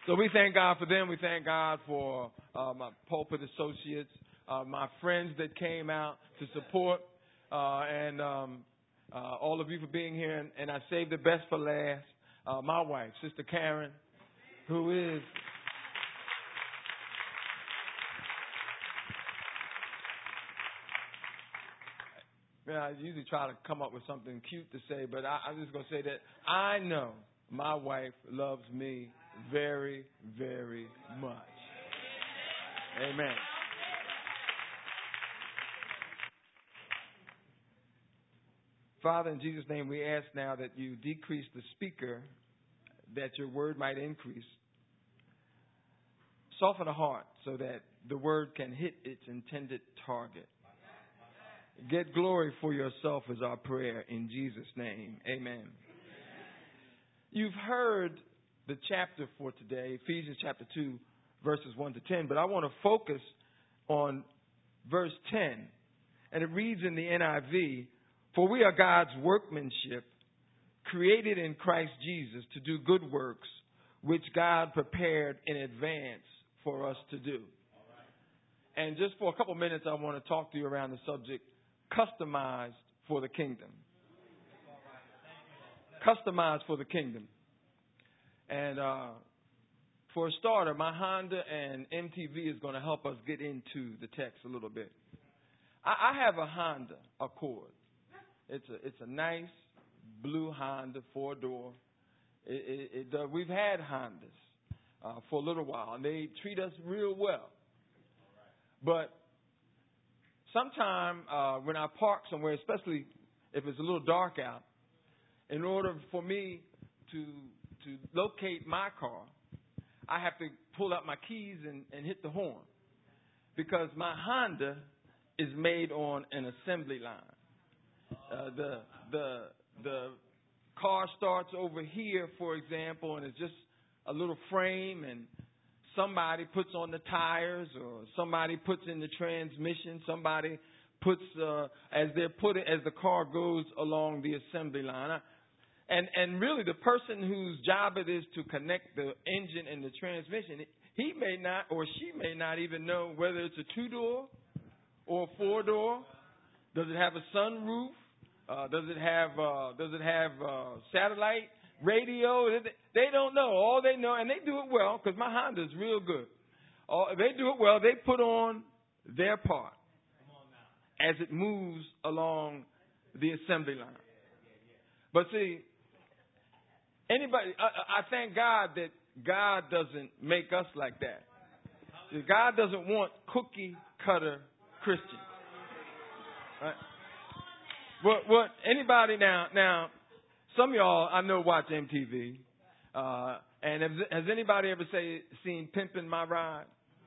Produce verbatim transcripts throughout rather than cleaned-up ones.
So we thank God for them. We thank God for uh, my pulpit associates, uh, my friends that came out to support, uh, and um, uh, all of you for being here. And, and I saved the best for last. Uh, my wife, Sister Karen, who is yeah, I usually try to come up with something cute to say, but I, I'm just going to say that I know my wife loves me very, very much. Amen. Father, in Jesus' name, we ask now that you decrease the speaker, that your word might increase. Soften the heart so that the word can hit its intended target. Get glory for yourself is our prayer in Jesus' name. Amen. You've heard the chapter for today, Ephesians chapter two, verses one to ten, but I want to focus on verse ten. And it reads in the N I V, "For we are God's workmanship, created in Christ Jesus to do good works, which God prepared in advance for us to do." And just for a couple minutes, I want to talk to you around the subject, customized for the kingdom. Customized for the kingdom. And uh, for a starter, my Honda and M T V is going to help us get into the text a little bit. I, I have a Honda Accord. It's a it's a nice blue Honda, four door. It, it, it, uh, we've had Hondas uh, for a little while, and they treat us real well. But sometime uh, when I park somewhere, especially if it's a little dark out, in order for me to to locate my car, I have to pull out my keys and, and hit the horn, because my Honda is made on an assembly line. Uh, the the the car starts over here, for example, and it's just a little frame, and somebody puts on the tires, or somebody puts in the transmission. Somebody puts uh, as they're putting as the car goes along the assembly line. I, And and really, the person whose job it is to connect the engine and the transmission, he may not or she may not even know whether it's a two-door or a four-door. Does it have a sunroof? Uh, does it have uh, does it have uh, satellite radio? They don't know. All they know, and they do it well, because my Honda is real good. All, they do it well. They put on their part as it moves along the assembly line. But see, Anybody, I, I thank God that God doesn't make us like that. God doesn't want cookie cutter Christians. Right? What, what, anybody now, now, some of y'all I know watch M T V. Uh, and has, has anybody ever say, seen Pimpin' My Ride?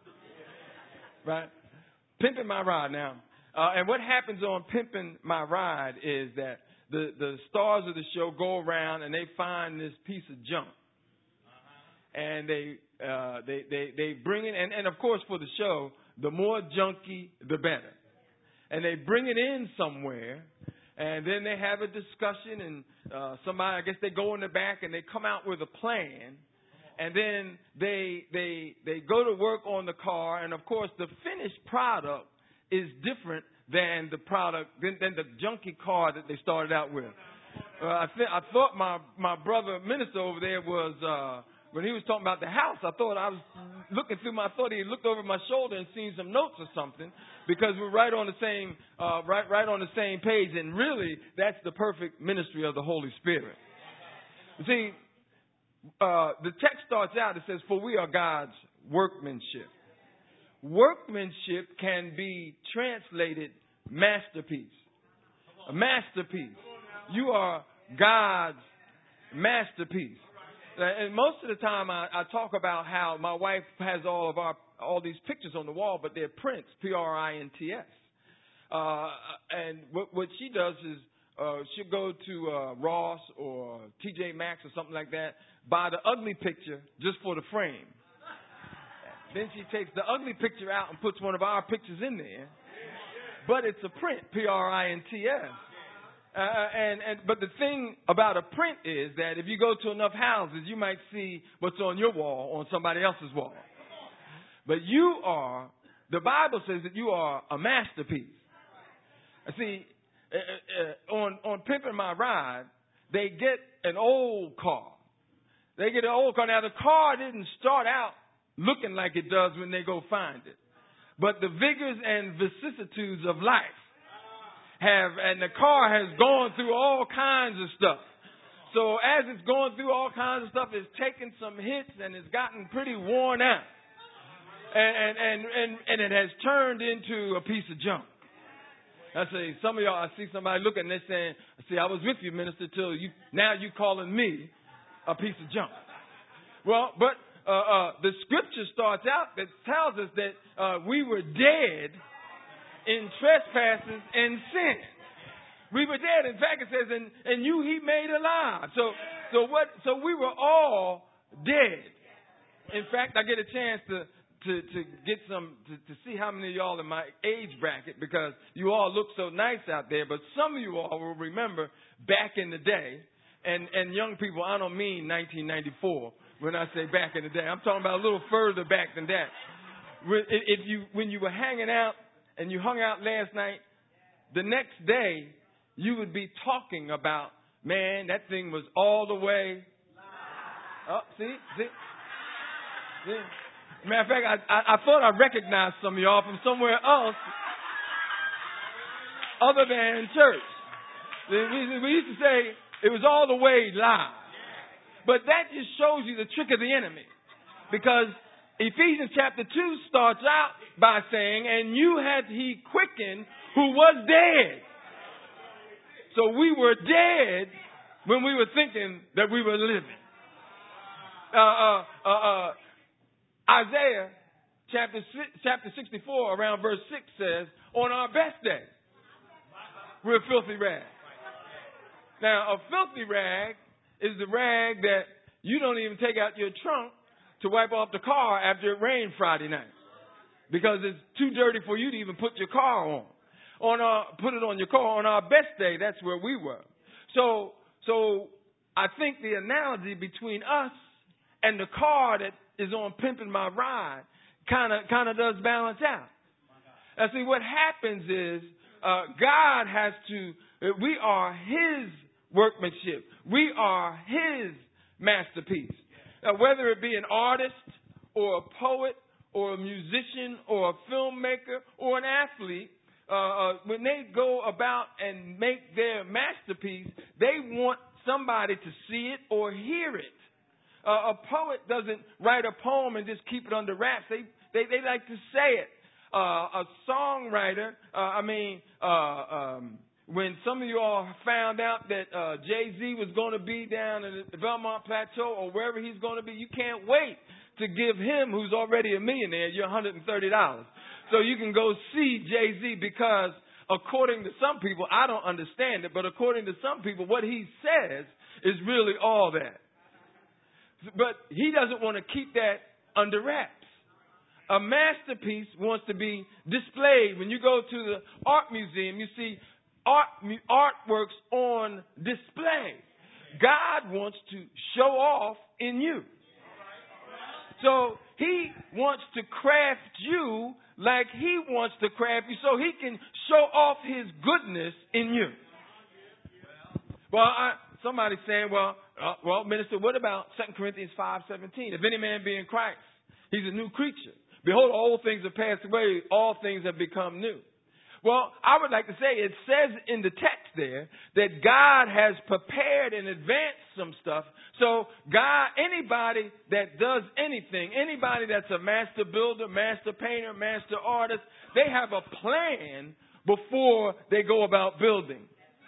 Right? Pimpin' My Ride now. Uh, and what happens on Pimpin' My Ride is that The, the stars of the show go around and they find this piece of junk, and they uh, they they they bring it, and, and of course for the show, the more junky the better, and they bring it in somewhere, and then they have a discussion, and uh, somebody, I guess they go in the back and they come out with a plan, and then they they they go to work on the car, and of course the finished product is different than the product, than, than the junky car that they started out with. Uh, I, th- I thought my, my brother minister over there was, uh, when he was talking about the house, I thought I was looking through my, I thought he looked over my shoulder and seen some notes or something, because we're right on the same, uh, right, right on the same page. And really, that's the perfect ministry of the Holy Spirit. You see, uh, the text starts out, it says, "For we are God's workmanship." Workmanship can be translated masterpiece. A masterpiece. You are God's masterpiece. And most of the time I, I talk about how my wife has all of our all these pictures on the wall, but they're prints, P R I N T S. Uh, and what, what she does is uh, she'll go to uh, Ross or T J Maxx or something like that, buy the ugly picture just for the frame. Then she takes the ugly picture out and puts one of our pictures in there. But it's a print, P R I N T S. Uh, and, and but the thing about a print is that if you go to enough houses, you might see what's on your wall on somebody else's wall. But you are, the Bible says that you are a masterpiece. See, uh, uh, on on Pimpin' My Ride, they get an old car. They get an old car. Now the car didn't start out looking like it does when they go find it, but the vigors and vicissitudes of life have, and the car has gone through all kinds of stuff. So as it's going through all kinds of stuff, it's taken some hits and it's gotten pretty worn out. And, and, and, and, and it has turned into a piece of junk. I say, some of y'all, I see somebody looking and they're saying, see, I was with you, minister, till you, now you calling me a piece of junk. Well, but, uh, uh, the scripture starts out that tells us that, uh, we were dead in trespasses and sin. We were dead. In fact, it says, and, and you he made alive. So, so what, so we were all dead. In fact, I get a chance to, to, to get some, to, to see how many of y'all in my age bracket, because you all look so nice out there, but some of you all will remember back in the day, and, and young people, I don't mean nineteen ninety-four when I say back in the day. I'm talking about a little further back than that. If you, when you were hanging out, and you hung out last night, the next day you would be talking about, man, that thing was all the way. Oh, see, see, see. Matter of fact, I, I, I thought I recognized some of y'all from somewhere else other than church. We, we used to say it was all the way live, but that just shows you the trick of the enemy, because Ephesians chapter two starts out by saying, and you had he quickened who was dead. So we were dead when we were thinking that we were living. Uh, uh, uh, uh, Isaiah chapter chapter sixty-four, around verse six says, on our best day, we're a filthy rag. Now, a filthy rag is the rag that you don't even take out your trunk to wipe off the car after it rained Friday night, because it's too dirty for you to even put your car on. On our, put it on your car. On our best day, that's where we were. So, so I think the analogy between us and the car that is on Pimpin' My Ride kind of, kind of does balance out. Now, see, what happens is uh, God has to. We are His workmanship. We are His masterpiece. Now, whether it be an artist or a poet or a musician or a filmmaker or an athlete, uh, uh, when they go about and make their masterpiece, they want somebody to see it or hear it. Uh, a poet doesn't write a poem and just keep it under wraps. They they, they like to say it. Uh, a songwriter, uh, I mean, uh, um, when some of you all found out that uh, Jay-Z was going to be down in the Belmont Plateau or wherever he's going to be, you can't wait to give him, who's already a millionaire, your one hundred thirty dollars. So you can go see Jay-Z, because according to some people, I don't understand it, but according to some people, what he says is really all that. But he doesn't want to keep that under wraps. A masterpiece wants to be displayed. When you go to the art museum, you see art artworks on display. God wants to show off in you. So He wants to craft you like He wants to craft you, so He can show off His goodness in you. Well, I, somebody's saying, well, uh, well, minister, what about Second Corinthians five seventeen? If any man be in Christ, he's a new creature. Behold, all things have passed away. All things have become new. Well, I would like to say it says in the text there that God has prepared in advance some stuff. So God, anybody that does anything, anybody that's a master builder, master painter, master artist, they have a plan before they go about building.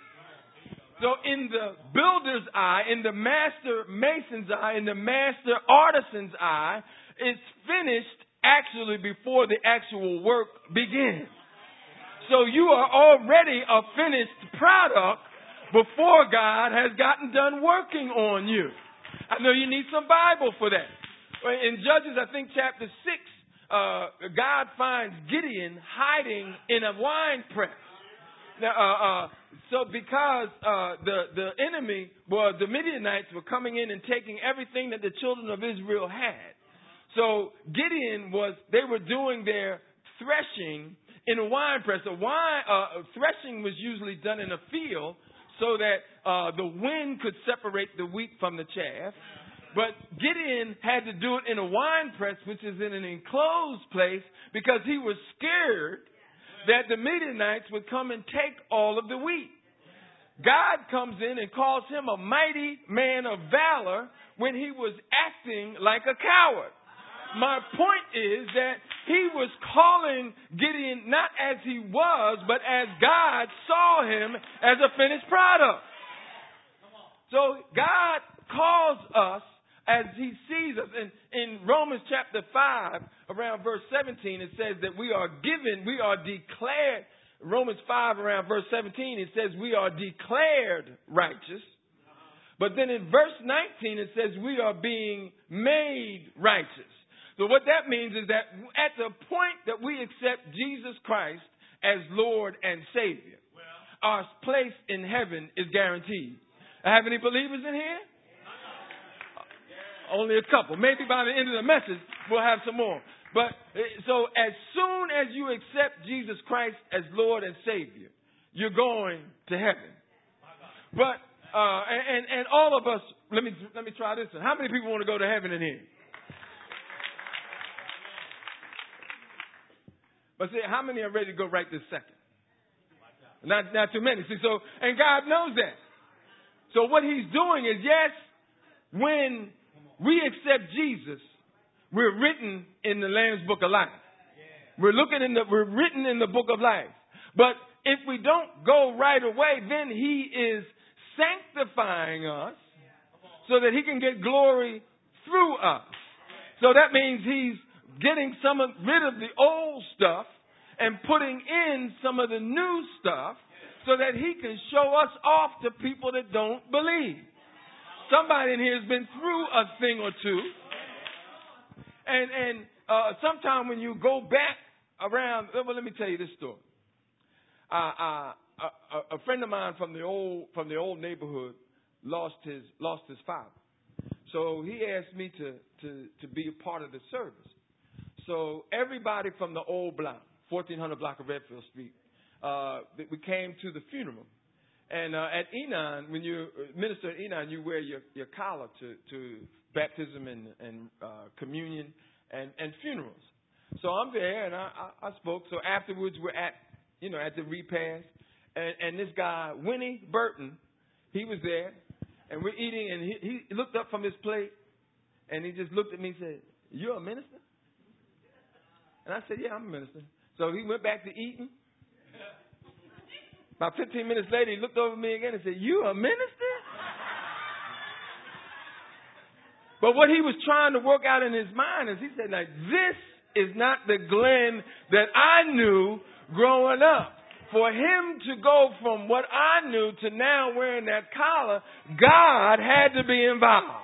So in the builder's eye, in the master mason's eye, in the master artisan's eye, it's finished actually before the actual work begins. So you are already a finished product before God has gotten done working on you. I know you need some Bible for that. In Judges, I think chapter six, uh, God finds Gideon hiding in a wine press. Now, uh, uh, so because uh, the, the enemy, well, the Midianites were coming in and taking everything that the children of Israel had. So Gideon was, they were doing their threshing in a wine press. A wine, uh, threshing was usually done in a field so that uh, the wind could separate the wheat from the chaff. But Gideon had to do it in a wine press, which is in an enclosed place, because he was scared that the Midianites would come and take all of the wheat. God comes in and calls him a mighty man of valor when he was acting like a coward. My point is that he was calling Gideon not as he was, but as God saw him as a finished product. So God calls us as he sees us. And in Romans chapter five, around verse seventeen, it says that we are given, we are declared. Romans five, around verse seventeen, it says we are declared righteous. But then in verse nineteen, it says we are being made righteous. So what that means is that at the point that we accept Jesus Christ as Lord and Savior, our place in heaven is guaranteed. I have any believers in here? Only a couple. Maybe by the end of the message, we'll have some more. But so as soon as you accept Jesus Christ as Lord and Savior, you're going to heaven. But uh, and and all of us, let me let me try this one. How many people want to go to heaven in here? But see, how many are ready to go right this second? Not not too many. See, so and God knows that. So what He's doing is, yes, when we accept Jesus, we're written in the Lamb's Book of Life. We're looking in the, we're written in the Book of Life. But if we don't go right away, then He is sanctifying us so that He can get glory through us. So that means He's getting some of, rid of the old stuff and putting in some of the new stuff so that He can show us off to people that don't believe. Somebody in here has been through a thing or two. And and uh, sometime when you go back around, well, let me tell you this story. Uh, uh, a, a friend of mine from the old from the old neighborhood lost his lost his father. So he asked me to to to be a part of the service. So everybody from the old block, fourteen hundred block of Redfield Street, uh, we came to the funeral. And uh, at Enon, when you minister at Enon, you wear your, your collar to, to baptism and, and uh, communion and, and funerals. So I'm there, and I, I, I spoke. So afterwards, we're at, you know, at the repast, and, and this guy, Winnie Burton, he was there, and we're eating, and he, he looked up from his plate, and he just looked at me and said, "You're a minister?" And I said, "Yeah, I'm a minister." So he went back to eating. About fifteen minutes later, he looked over at me again and said, "You a minister?" But what he was trying to work out in his mind is he said, like, this is not the Glenn that I knew growing up. For him to go from what I knew to now wearing that collar, God had to be involved.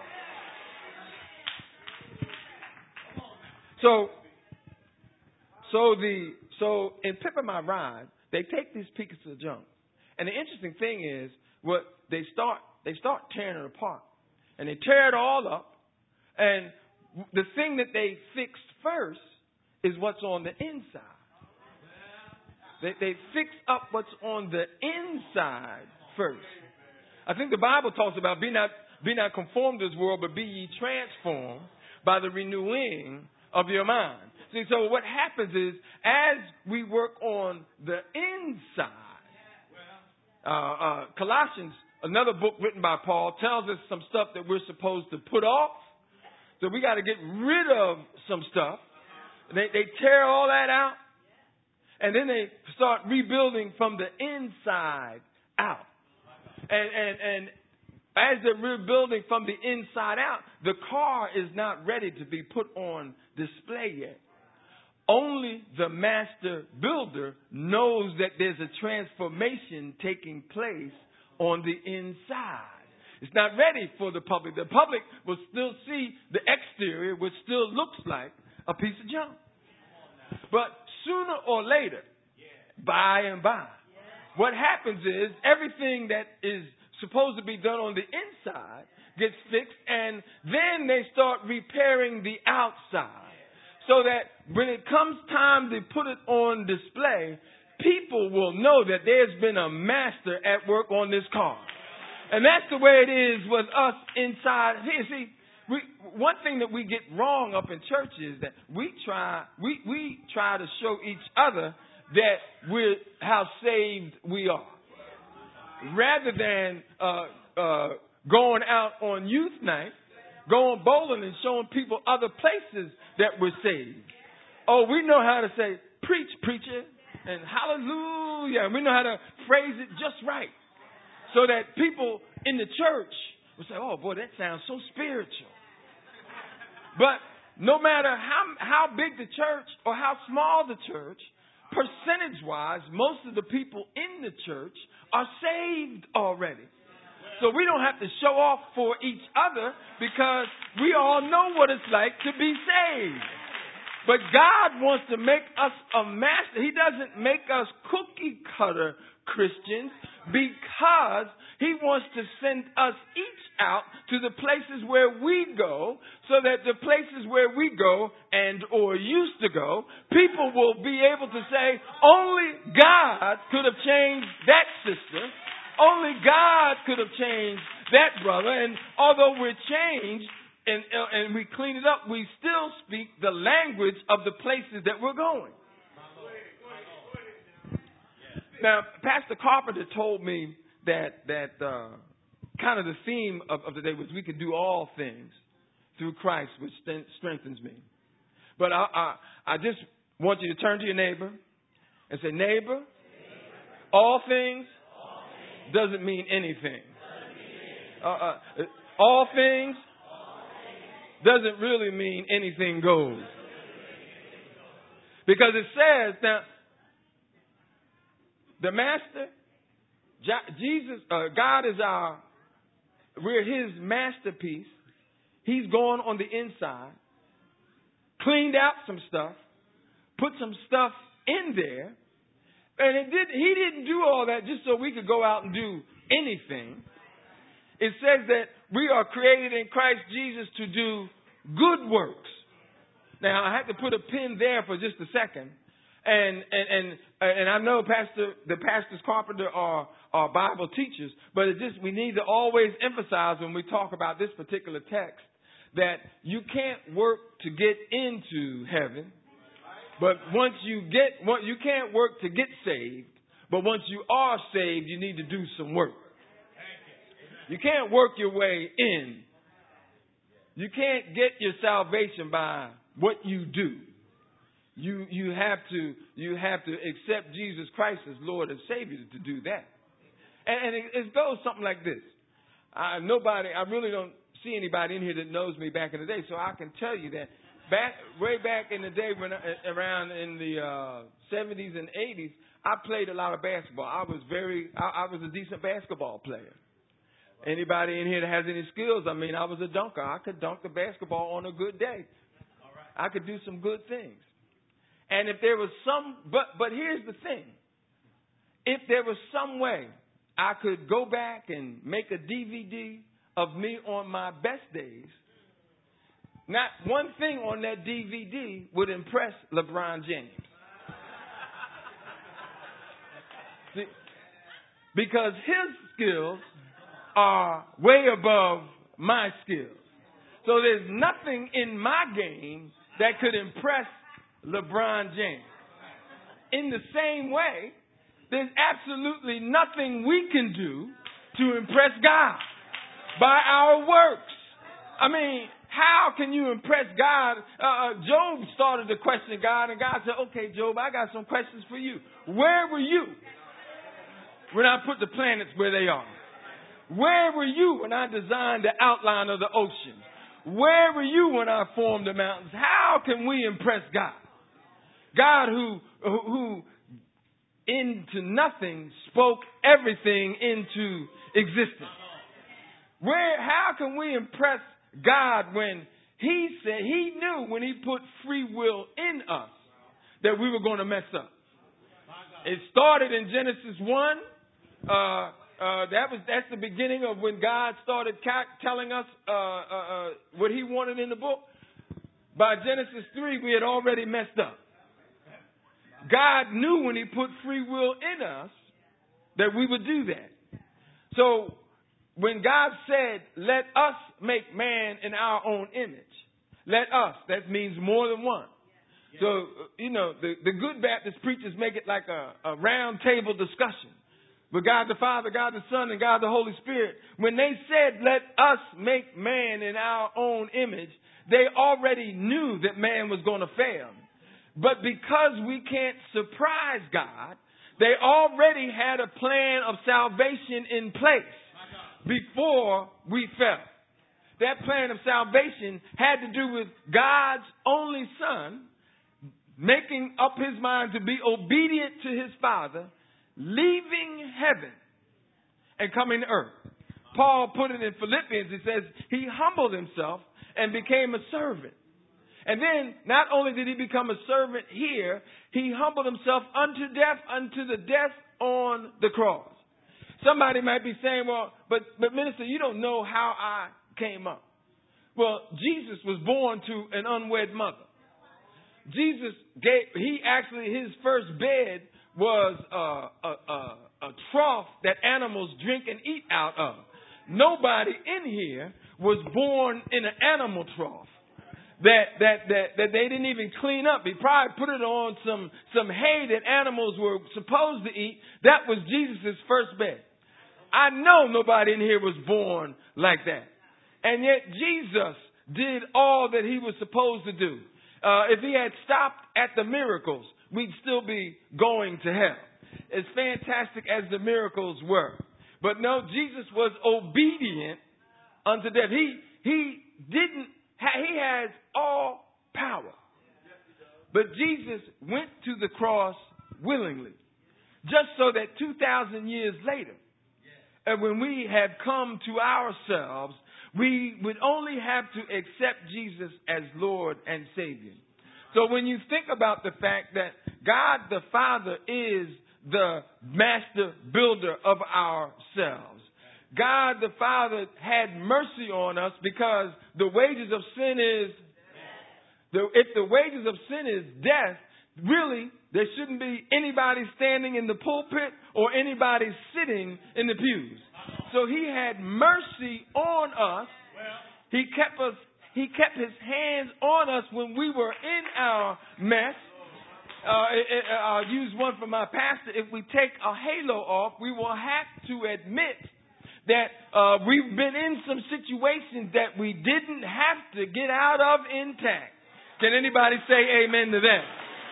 So, so the so in Pippa My Ride, they take these pieces of junk. And the interesting thing is, what they start they start tearing it apart. And they tear it all up. And the thing that they fixed first is what's on the inside. They, they fix up what's on the inside first. I think the Bible talks about be not be not conformed to this world, but be ye transformed by the renewing of your mind. See, so what happens is, as we work on the inside, uh, uh, Colossians, another book written by Paul, tells us some stuff that we're supposed to put off. So we got to get rid of some stuff. They, they tear all that out, and then they start rebuilding from the inside out. And and and as they're rebuilding from the inside out, the car is not ready to be put on display yet. Only the master builder knows that there's a transformation taking place on the inside. It's not ready for the public. The public will still see the exterior, which still looks like a piece of junk. But sooner or later, by and by, what happens is everything that is supposed to be done on the inside gets fixed, and then they start repairing the outside. So that when it comes time to put it on display, people will know that there's been a master at work on this car. And that's the way it is with us inside here. See, we, one thing that we get wrong up in church is that we try, we, we try to show each other that we're, how saved we are. Rather than, uh, uh, going out on youth night, going bowling and showing people other places that we're saved. Oh, we know how to say, preach, preacher, and hallelujah. And we know how to phrase it just right. So that people in the church will say, oh boy, that sounds so spiritual. But no matter how, how big the church or how small the church, percentage-wise, most of the people in the church are saved already. So we don't have to show off for each other because we all know what it's like to be saved. But God wants to make us a master. He doesn't make us cookie cutter Christians because He wants to send us each out to the places where we go so that the places where we go and or used to go, people will be able to say, only God could have changed that sister. Only God could have changed that brother. And although we're changed and, and we clean it up, we still speak the language of the places that we're going. Now, Pastor Carpenter told me that that uh, kind of the theme of, of the day was we can do all things through Christ, which st- strengthens me. But I, I, I just want you to turn to your neighbor and say, neighbor, all things doesn't mean anything. Uh, uh, all things doesn't really mean anything goes. Because it says that the Master, Jesus, uh, God is our, we're His masterpiece. He's gone on the inside, cleaned out some stuff, put some stuff in there. And it did, He didn't do all that just so we could go out and do anything. It says that we are created in Christ Jesus to do good works. Now, I have to put a pin there for just a second. And and and and I know Pastor the pastors Carpenter are are Bible teachers, but it just we need to always emphasize when we talk about this particular text that you can't work to get into heaven, but once you get what you can't work to get saved, but once you are saved, you need to do some work. You can't work your way in. You can't get your salvation by what you do. You you have to you have to accept Jesus Christ as Lord and Savior to do that. And, and it, it goes something like this. I, nobody, I really don't see anybody in here that knows me back in the day, so I can tell you that back way back in the day when I, around in the uh, seventies and eighties, I played a lot of basketball. I was very I, I was a decent basketball player. Anybody in here that has any skills? I mean, I was a dunker. I could dunk the basketball on a good day. I could do some good things. And if there was some, but but here's the thing. If there was some way I could go back and make a D V D of me on my best days, not one thing on that D V D would impress LeBron James. See, because his skills are way above my skills. So there's nothing in my game that could impress LeBron James. In the same way, there's absolutely nothing we can do to impress God by our works. I mean, how can you impress God? Uh, Job started to question God, and God said, okay, Job, I got some questions for you. Where were you when I put the planets where they are? Where were you when I designed the outline of the ocean? Where were you when I formed the mountains? How can we impress God? God who, who into nothing spoke everything into existence. Where, how can we impress God when He said, He knew when He put free will in us that we were going to mess up. It started in Genesis one. Uh, uh, that was that's the beginning of when God started ca- telling us uh, uh, uh, what He wanted in the book. By Genesis three, we had already messed up. God knew when He put free will in us that we would do that. So when God said, let us make man in our own image, let us, that means more than one. So, you know, the, the good Baptist preachers make it like a, a round table discussion with God the Father, God the Son, and God the Holy Spirit. When they said, let us make man in our own image, they already knew that man was going to fail. But because we can't surprise God, they already had a plan of salvation in place before we fell. That plan of salvation had to do with God's only Son making up His mind to be obedient to His Father, leaving heaven and coming to earth. Paul put it in Philippians. He says He humbled Himself and became a servant. And then, not only did He become a servant here, He humbled Himself unto death, unto the death on the cross. Somebody might be saying, well, but, but minister, you don't know how I came up. Well, Jesus was born to an unwed mother. Jesus gave, he actually, his first bed was uh, a, a, a trough that animals drink and eat out of. Nobody in here was born in an animal trough that, that, that, that they didn't even clean up. He probably put it on some, some hay that animals were supposed to eat. That was Jesus' first bed. I know nobody in here was born like that. And yet Jesus did all that He was supposed to do. Uh, if He had stopped at the miracles, we'd still be going to hell. As fantastic as the miracles were. But no, Jesus was obedient unto death. He, he didn't, ha- He has all power. But Jesus went to the cross willingly. Just so that two thousand years later, and when we have come to ourselves, we would only have to accept Jesus as Lord and Savior. So when you think about the fact that God the Father is the master builder of ourselves, God the Father had mercy on us because the wages of sin is, the, if the wages of sin is death, really there shouldn't be anybody standing in the pulpit or anybody sitting in the pews. So He had mercy on us. He kept us, He kept His hands on us when we were in our mess. Uh, I'll use one from my pastor. If we take a halo off, we will have to admit that uh, we've been in some situations that we didn't have to get out of intact. Can anybody say amen to that?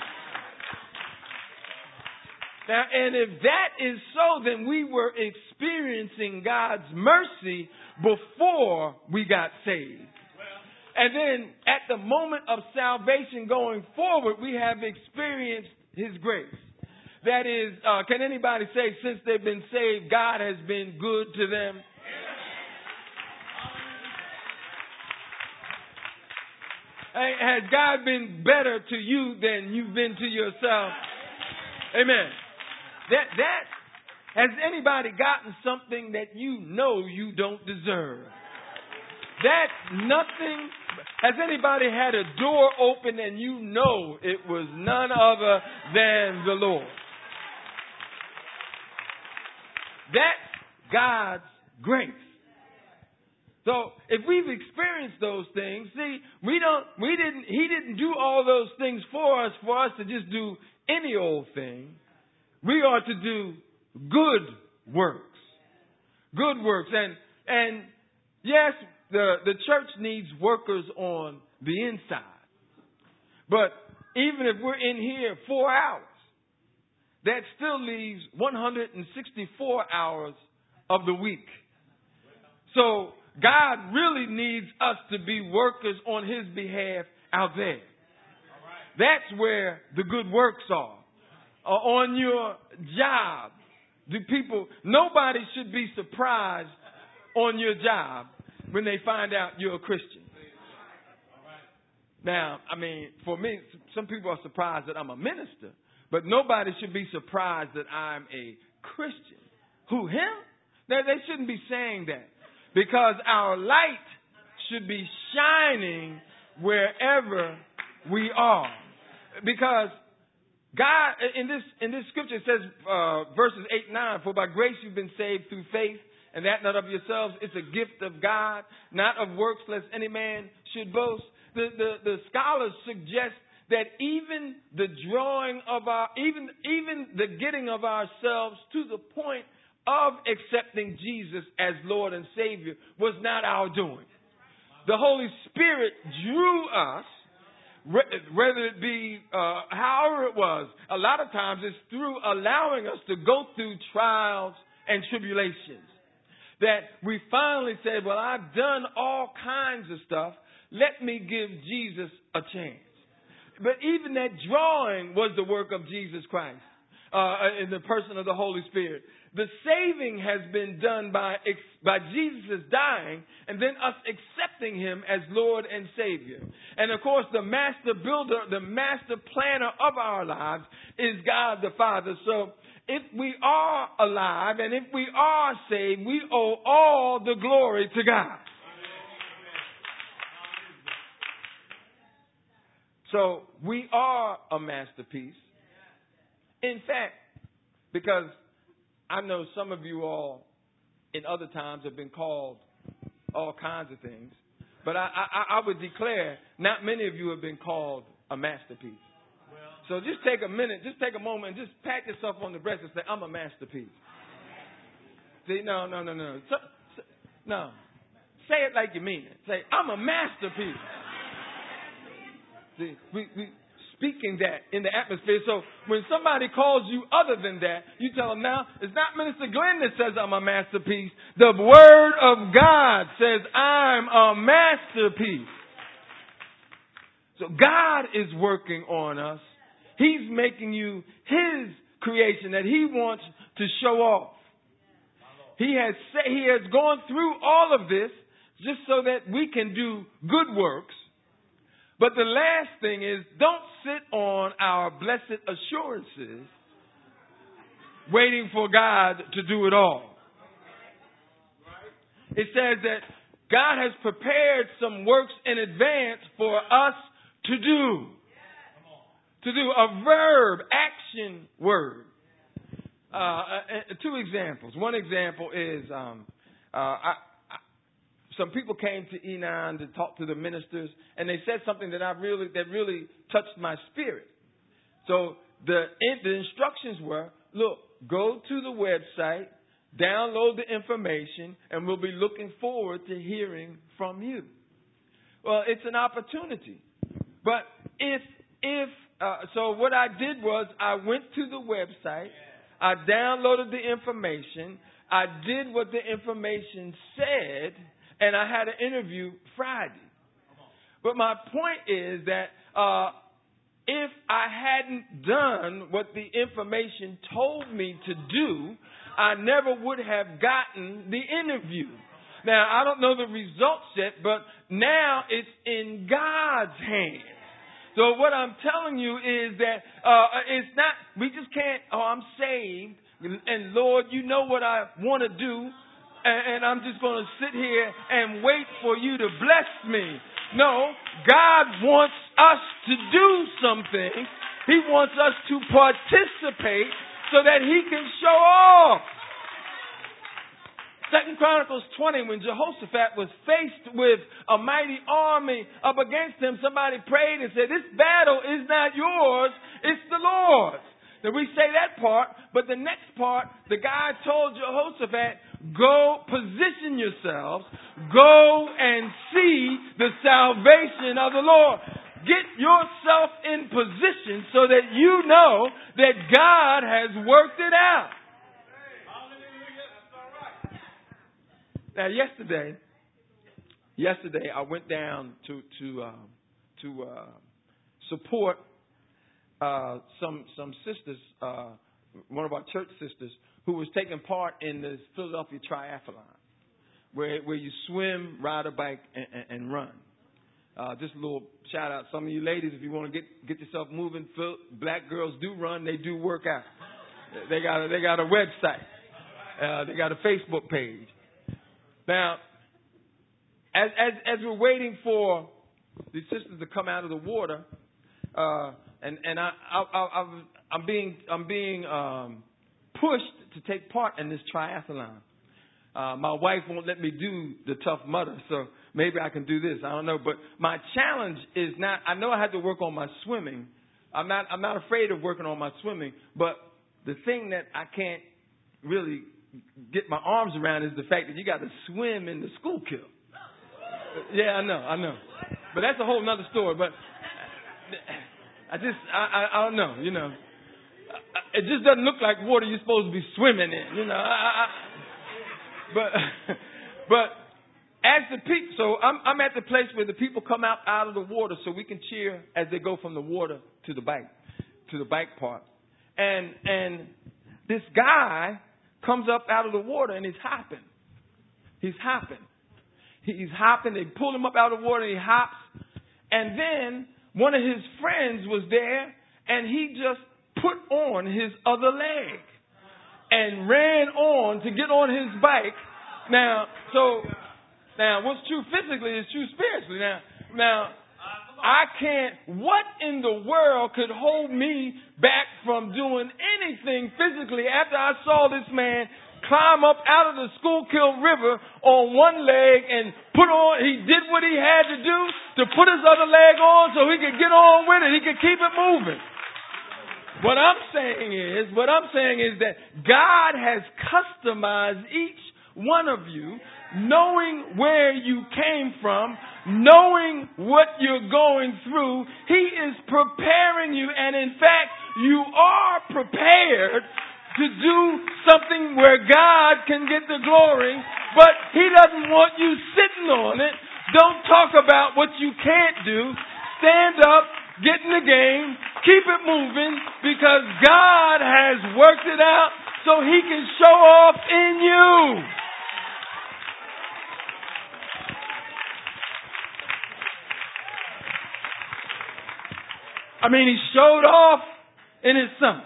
Now, and if that is so, then we were experiencing God's mercy before we got saved. And then at the moment of salvation going forward, we have experienced His grace. That is, uh, can anybody say since they've been saved, God has been good to them? Hey, has God been better to you than you've been to yourself? Amen. That, that, has anybody gotten something that you know you don't deserve? That nothing, has anybody had a door open and you know it was none other than the Lord? That's God's grace. So if we've experienced those things, see, we don't, we didn't, He didn't do all those things for us, for us to just do any old thing. We are to do good works. Good works. And, and yes, the, the church needs workers on the inside. But even if we're in here four hours, that still leaves one hundred sixty-four hours of the week. So God really needs us to be workers on His behalf out there. That's where the good works are. Uh, on your job, do people, nobody should be surprised on your job when they find out you're a Christian. Now, I mean, for me, some people are surprised that I'm a minister, But nobody should be surprised that I'm a Christian. Who, him? They, they shouldn't be saying that. Because our light should be shining wherever we are. Because God, in this in this scripture, it says, uh, verses eight and nine, for by grace you've been saved through faith, and that not of yourselves. It's a gift of God, not of works, lest any man should boast. The, the, the scholars suggest that even the drawing of our, even, even the getting of ourselves to the point of accepting Jesus as Lord and Savior was not our doing. The Holy Spirit drew us, whether it be uh, however it was. A lot of times it's through allowing us to go through trials and tribulations that we finally said, well, I've done all kinds of stuff. Let me give Jesus a chance. But even that drawing was the work of Jesus Christ uh, in the person of the Holy Spirit. The saving has been done by by Jesus dying and then us accepting him as Lord and Savior. And of course, the master builder, the master planner of our lives is God the Father. So if we are alive and if we are saved, we owe all the glory to God. So we are a masterpiece. In fact, because I know some of you all in other times have been called all kinds of things, but I, I, I would declare not many of you have been called a masterpiece. So just take a minute, just take a moment and just pat yourself on the breast and say, I'm a masterpiece. See, no, no, no, no. So, so, no. Say it like you mean it. Say, I'm a masterpiece. See, we, we speaking that in the atmosphere. So when somebody calls you other than that, you tell them now, it's not Minister Glenn that says I'm a masterpiece. The Word of God says I'm a masterpiece. So God is working on us. He's making you His creation that He wants to show off. He has say, He has gone through all of this just so that we can do good works. But the last thing is, don't sit on our blessed assurances waiting for God to do it all. It says that God has prepared some works in advance for us to do. To do a verb, action word. Uh, uh, two examples. One example is um, uh, I, some people came to E nine to talk to the ministers, and they said something that I really that really touched my spirit. So the the instructions were, look, go to the website, download the information, and we'll be looking forward to hearing from you. Well, it's an opportunity. But if if uh, so what I did was I went to the website, I downloaded the information, I did what the information said, and I had an interview Friday. But my point is that uh, if I hadn't done what the information told me to do, I never would have gotten the interview. Now, I don't know the results yet, but now it's in God's hands. So what I'm telling you is that uh, it's not, we just can't, oh, I'm saved, and Lord, you know what I want to do, and, and I'm just going to sit here and wait for you to bless me. No, God wants us to do something. He wants us to participate so that He can show off. Second Chronicles twenty, when Jehoshaphat was faced with a mighty army up against him, somebody prayed and said, this battle is not yours, it's the Lord's. Now we say that part, but the next part, the guy told Jehoshaphat, go position yourselves, go and see the salvation of the Lord. Get yourself in position so that you know that God has worked it out. Now, yesterday, yesterday I went down to to uh, to uh, support uh, some some sisters, uh, one of our church sisters, who was taking part in the Philadelphia Triathlon, where where you swim, ride a bike, and, and, and run. Uh, just a little shout out. Some of you ladies, if you want to get get yourself moving, black girls do run. They do work out. They got a, they got a website. Uh, they got a Facebook page. Now, as as as we're waiting for these sisters to come out of the water, uh, and and I, I, I I'm being I'm being um, pushed to take part in this triathlon. Uh, my wife won't let me do the Tough Mudder, so maybe I can do this. I don't know, but my challenge is not. I know I have to work on my swimming. I'm not. I'm not afraid of working on my swimming, but the thing that I can't really get my arms around is the fact that you got to swim in the Schuylkill. Yeah, I know, I know, but that's a whole nother story. But I just, I, I, I don't know, you know. It just doesn't look like water you're supposed to be swimming in, you know. I, I, but, but as the people, so I'm, I'm at the place where the people come out out of the water, so we can cheer as they go from the water to the bike, to the bike part. And and this guy comes up out of the water and he's hopping. He's hopping. He's hopping. They pull him up out of the water and he hops. And then one of his friends was there and he just put on his other leg and ran on to get on his bike. Now, so, now what's true physically is true spiritually. Now, now, I can't, what in the world could hold me back from doing anything physically after I saw this man climb up out of the Schuylkill River on one leg and put on, he did what he had to do to put his other leg on so he could get on with it. He could keep it moving. What I'm saying is, what I'm saying is that God has customized each one of you, knowing where you came from, knowing what you're going through. He is preparing you, and in fact, you are prepared to do something where God can get the glory, but He doesn't want you sitting on it. Don't talk about what you can't do. Stand up, get in the game, keep it moving, because God has worked it out so He can show off in you. I mean, He showed off in His Son.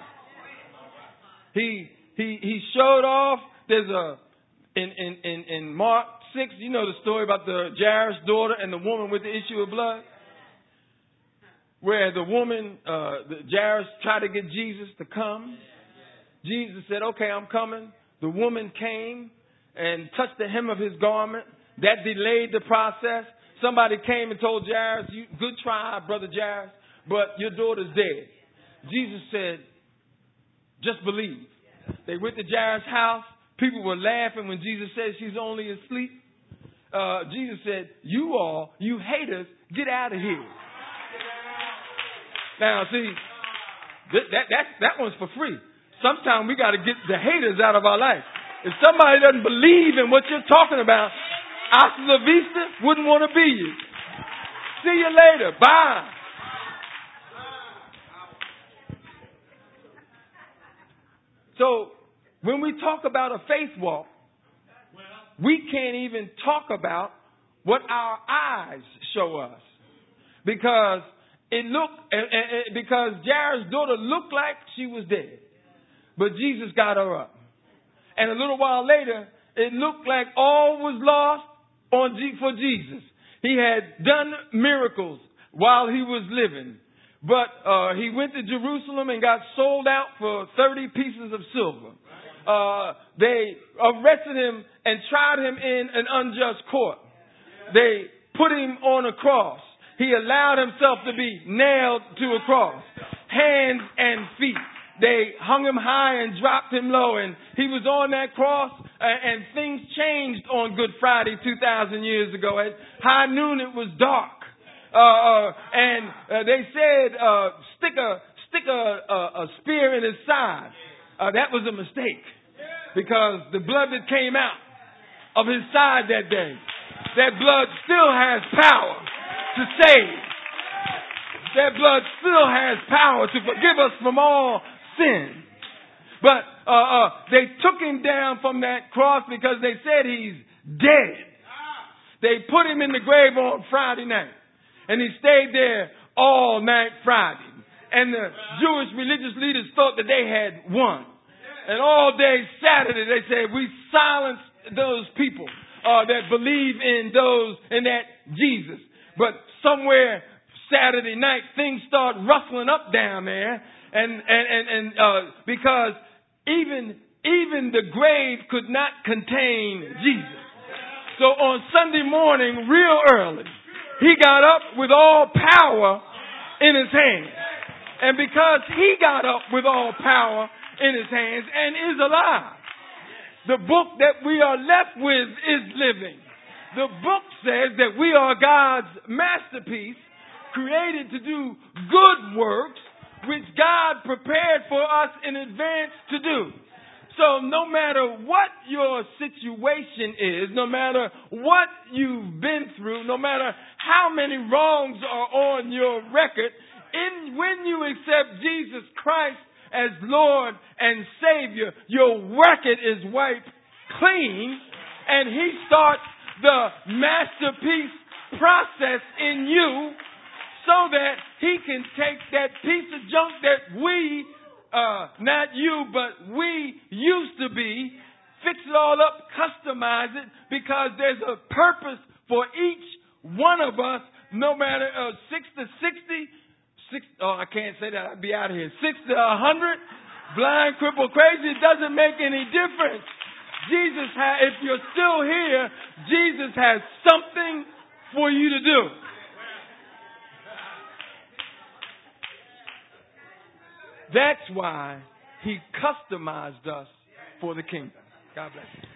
He he he showed off. There's a in in in, in Mark six. You know the story about the Jairus' daughter and the woman with the issue of blood, where the woman, uh, the Jairus, tried to get Jesus to come. Jesus said, "Okay, I'm coming." The woman came and touched the hem of His garment. That delayed the process. Somebody came and told Jairus, "You good try, brother Jairus, but your daughter's dead." Jesus said, "Just believe." They went to Jairus' house. People were laughing when Jesus said she's only asleep. Uh, Jesus said, "You all, you haters, get out of here." Now, see, that, that, that, that one's for free. Sometimes we got to get the haters out of our life. If somebody doesn't believe in what you're talking about, hasta la vista, wouldn't want to be you. See you later. Bye. So, when we talk about a faith walk, we can't even talk about what our eyes show us. Because it looked, because Jairus' daughter looked like she was dead. But Jesus got her up. And a little while later, it looked like all was lost on G- for Jesus. He had done miracles while he was living. But uh, he went to Jerusalem and got sold out for thirty pieces of silver. Uh, they arrested him and tried him in an unjust court. They put him on a cross. He allowed himself to be nailed to a cross. Hands and feet. They hung him high and dropped him low. And he was on that cross. Uh, and things changed on Good Friday two thousand years ago. At high noon it was dark. Uh, uh, and uh, they said, uh, stick a stick a, a, a spear in his side. Uh, that was a mistake, because the blood that came out of his side that day, that blood still has power to save. That blood still has power to forgive us from all sin. But uh, uh, they took him down from that cross because they said he's dead. They put him in the grave on Friday night. And he stayed there all night Friday. And the Jewish religious leaders thought that they had won. And all day Saturday they said, we silenced those people uh, that believe in those, in that Jesus. But somewhere Saturday night, things start rustling up down there. And, and, and, and uh, because even, even the grave could not contain Jesus. So on Sunday morning, real early, he got up with all power in his hands. And because he got up with all power in his hands and is alive, the book that we are left with is living. The book says that we are God's masterpiece, created to do good works, which God prepared for us in advance to do. So no matter what your situation is, no matter what you've been through, no matter how many wrongs are on your record, in when you accept Jesus Christ as Lord and Savior, your record is wiped clean, and He starts the masterpiece process in you so that He can take that piece of junk that we, uh, not you, but we used to be, fix it all up, customize it, because there's a purpose for each one of us, no matter uh, six to sixty, Six, oh, I can't say that. I'd be out of here. Six to a hundred, blind, crippled, crazy. It doesn't make any difference. Jesus has, if you're still here, Jesus has something for you to do. That's why He customized us for the kingdom. God bless you.